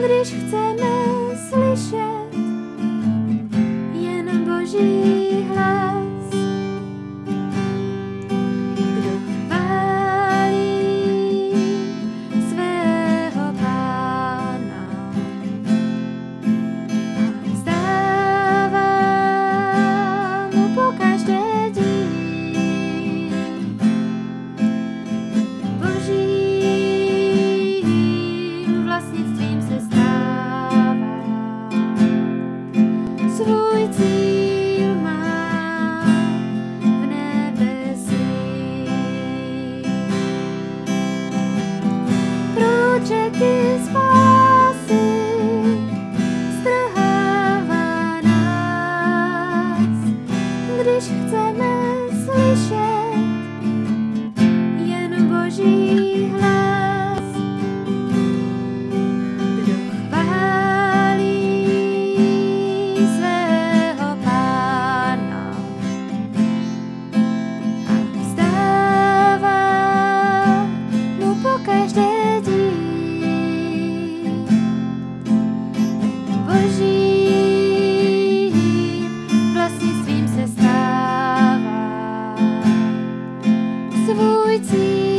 když chceme slyšet jen Boží hlas. Kdo chválí svého Pána a vzdává mu pokaždé dík, Božím vlastnictvím se stává. Svůj cíl má v nebesích. Průčeky spásy strhává nás, když chceme slyšet jen Boží hlas. Kdo chválí svého Pána a vzdává mu pokaždé dík, Božím vlastnictvím se stává. Svůj cíl